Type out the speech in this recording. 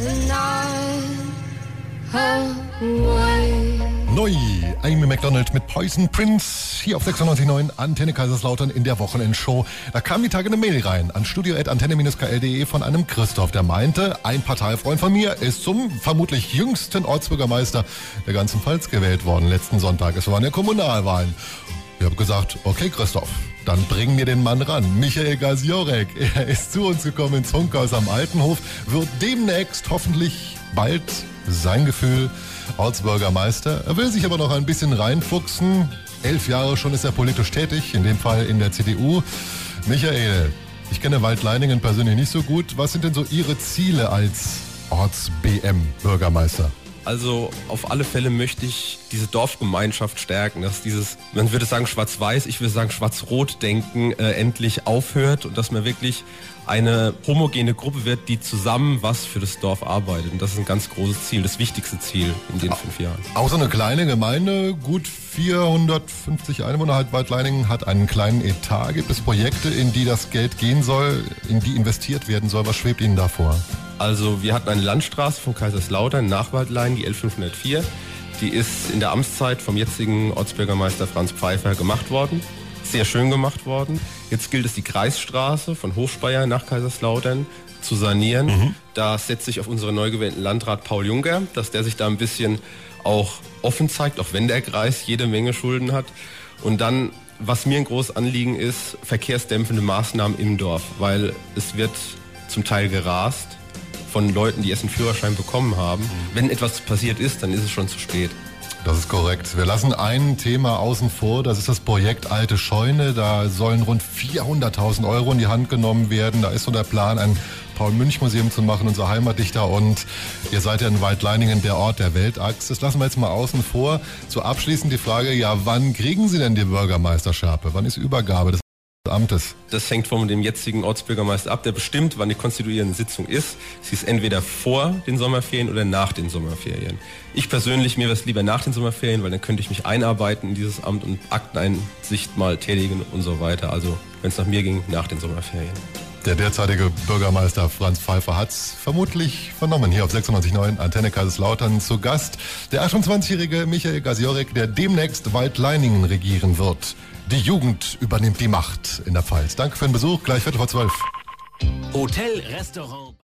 Neu, Amy McDonald mit Poison Prince, hier auf 96.9 Antenne Kaiserslautern in der Wochenendshow. Da kam die Tage eine Mail rein an studio@antenne-kl.de von einem Christoph, der meinte, ein Parteifreund von mir ist zum vermutlich jüngsten Ortsbürgermeister der ganzen Pfalz gewählt worden letzten Sonntag. Es waren ja Kommunalwahlen. Ich habe gesagt, okay Christoph, dann bring mir den Mann ran. Michael Gasiorek, er ist zu uns gekommen ins Funkhaus am Altenhof, wird demnächst hoffentlich bald sein Gefühl Ortsbürgermeister. Er will sich aber noch ein bisschen reinfuchsen. 11 Jahre schon ist er politisch tätig, in dem Fall in der CDU. Michael, ich kenne Waldleiningen persönlich nicht so gut. Was sind denn so Ihre Ziele als Orts-BM-Bürgermeister? Also auf alle Fälle möchte ich diese Dorfgemeinschaft stärken, dass dieses, man würde sagen schwarz-weiß, ich würde sagen schwarz-rot-Denken endlich aufhört und dass man wirklich eine homogene Gruppe wird, die zusammen was für das Dorf arbeitet. Und das ist ein ganz großes Ziel, das wichtigste Ziel in den 5 Jahren. Auch so eine kleine Gemeinde, gut 450 Einwohner, halt Waldleiningen, hat einen kleinen Etat. Gibt es Projekte, in die das Geld gehen soll, in die investiert werden soll? Was schwebt Ihnen da vor? Also wir hatten eine Landstraße von Kaiserslautern nach Waldleiningen, die L504. Die ist in der Amtszeit vom jetzigen Ortsbürgermeister Franz Pfeiffer gemacht worden. Sehr schön gemacht worden. Jetzt gilt es, die Kreisstraße von Hofspeyer nach Kaiserslautern zu sanieren. Da setze ich auf unseren neu gewählten Landrat Paul Juncker, dass der sich da ein bisschen auch offen zeigt, auch wenn der Kreis jede Menge Schulden hat. Und dann, was mir ein großes Anliegen ist, verkehrsdämpfende Maßnahmen im Dorf, weil es wird zum Teil gerast von Leuten, die erst einen Führerschein bekommen haben. Wenn etwas passiert ist, dann ist es schon zu spät. Das ist korrekt. Wir lassen ein Thema außen vor, das ist das Projekt Alte Scheune. Da sollen rund 400.000 Euro in die Hand genommen werden. Da ist so der Plan, ein Paul-Münch-Museum zu machen, unser Heimatdichter. Und ihr seid ja in Waldleiningen der Ort der Weltachs. Das lassen wir jetzt mal außen vor. So abschließend die Frage, ja, wann kriegen Sie denn die Bürgermeisterschaft? Wann ist Übergabe des Amtes? Das hängt von dem jetzigen Ortsbürgermeister ab, der bestimmt, wann die konstituierende Sitzung ist. Sie ist entweder vor den Sommerferien oder nach den Sommerferien. Ich persönlich, mir wäre es lieber nach den Sommerferien, weil dann könnte ich mich einarbeiten in dieses Amt und Akteneinsicht mal tätigen und so weiter. Also, wenn es nach mir ging, nach den Sommerferien. Der derzeitige Bürgermeister Franz Pfeiffer hat's vermutlich vernommen. Hier auf 96.9 Antenne Kaiserslautern zu Gast der 28-jährige Michael Gasiorek, der demnächst Waldleiningen regieren wird. Die Jugend übernimmt die Macht in der Pfalz. Danke für den Besuch. Gleich 11:45. Hotel, Restaurant.